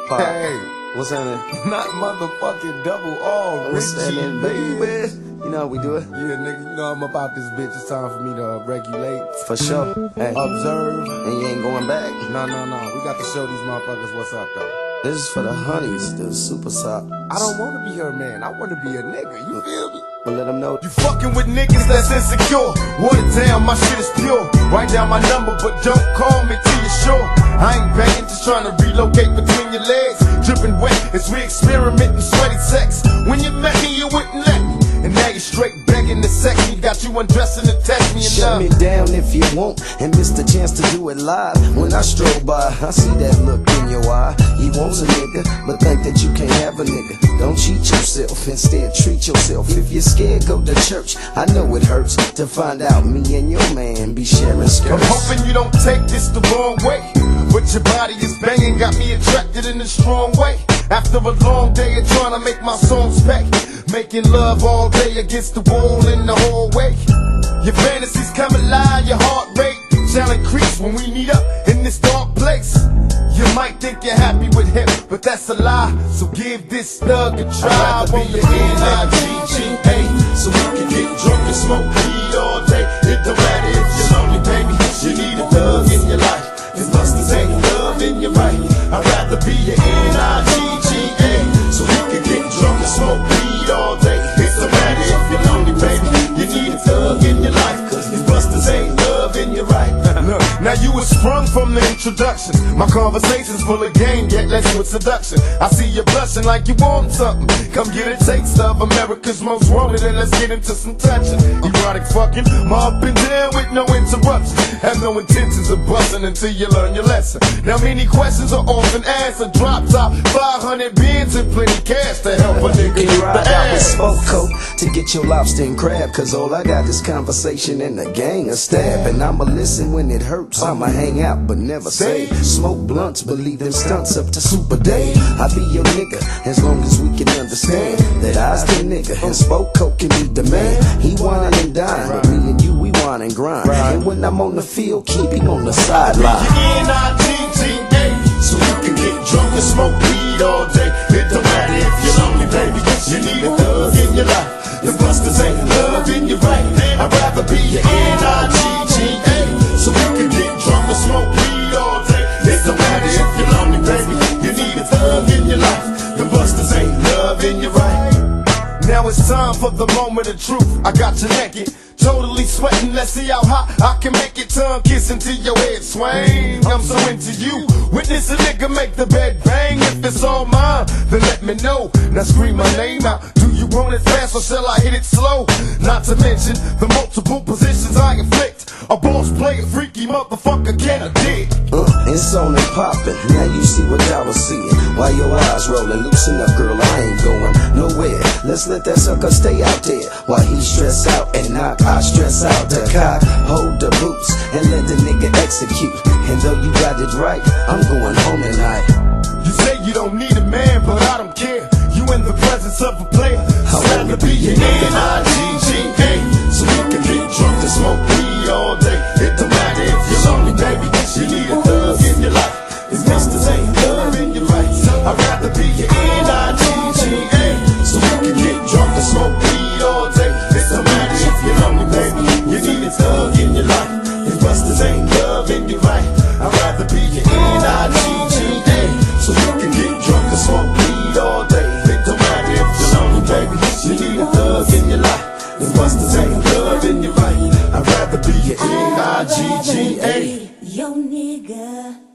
Pop. Hey, What's happening? not motherfucking double R, What's Richie, happening, baby? You know how we do it? Yeah, nigga, you know I'm about this bitch. It's time for me to regulate, For sure. Hey, observe. and you ain't going back. No. We got to show these motherfuckers what's up, though. This is for the honeys, the super sop. I don't want to be her man. I want to be a nigga. You feel me? But let them know. You fucking with niggas that's insecure. Water down, my shit is pure. Write down my number, but don't call me till you're sure. I ain't banging, just trying to relocate between your legs. Dripping wet as we experiment in sweaty sex. When you met me, you wouldn't let me. And now you're straight begging to sex me. Got you undressing to text me and Shut me down if you want, and miss the chance to do it live. When I stroll by, I see that look in your eye. He wants a nigga, but think that you can't have a nigga. Don't cheat yourself, instead treat yourself. If you're scared, go to church. I know it hurts to find out me and your man be sharing skirts. I'm hoping you don't take this the wrong way, but your body is banging, got me attracted in a strong way. After a long day of trying to make my songs back, making love all day against the wall in the hallway. Your fantasies come alive, your heart rate shall increase when we meet up in this dark place. You might think you're happy with him, but that's a lie. So give this thug a try. I'd rather be your N-I-G-G-A, so we can get drunk and smoke weed all day. It don't matter if you're lonely, baby. You need a thug in your life. Cause busters ain't love in your right. I'd rather be your N-I-G-G-A, so we can get drunk and smoke weed all day. It don't matter if you're lonely, baby. You need a thug in your life. Cause these busters ain't love in your right. Look, now you was sprung from the introduction. My conversation's full of game, yet less with seduction. I see you blushing like you want something. Come get a taste of America's most wanted, and let's get into some touching. Erotic fucking, my up and down with no interruption. Have no intentions of busting until you learn your lesson. Now many questions are often answered. Drop top, 500 bins and plenty cash to help a nigga You get ride the out with ass. Smoke Coat to get your lobster and crab. Cause all I got is conversation and a gang of stab. And I'ma listen when it hurts, I'ma hang out but never say. Smoke blunts, believe them stunts up to Super Day. I be your nigga as long as we can understand that I's the nigga and Smoke Coat can be the man. He whine and dine, but me and you we whine and grind. And when I'm on the field, keep him on the sideline. N-I-G-G-A, so you can get drunk and smoke weed all day. It don't matter if you're lonely, baby. You need a thug in your life. The busters ain't love in your right. I'd rather be your N-I-G-G-A, so we can get drunk and smoke weed all day. It don't matter if you're lonely, baby. You need a thug in your life. The busters ain't love in your right. Now it's time for the moment of truth. I got you naked, totally sweating. Let's see how hot I can make it. Tongue kissing till your head swing. I'm so into you. Witness a nigga make the bed bang. If it's all mine, then let me know. Now scream my name out. Do you want it fast or shall I hit it slow? Not to mention the multiple positions I inflict. A boss player, freaky motherfucker, can I dig? It's on and poppin', now you see what I was seeing. While your eyes rollin', loosen up girl, I ain't going nowhere. Let's let that sucker stay out there. While he stress out and knock, I stress out the cock. Hold the boots and let the nigga execute. And though you got it right, I'm going home tonight. You say you don't need a man, but I don't care. You in the presence of a player. I'd rather be your N-I-G-G-A, so you can get drunk and smoke weed all day. It don't matter if you're lonely, baby. You need a thug in your life. These busters ain't love in your right. I'd rather be your N-I-G-G-A, so you can get drunk and smoke weed all day. It don't matter if you're lonely, baby. You need a thug in your life. These busters ain't love in your right. I'd rather be your N-I-G-G-A, so you can get drunk and smoke weed all day. It don't matter if you're lonely, baby. You need a thug in your life. These busters ain't love in your right. I'd rather be your N-I-G-G-A. Yo nigga.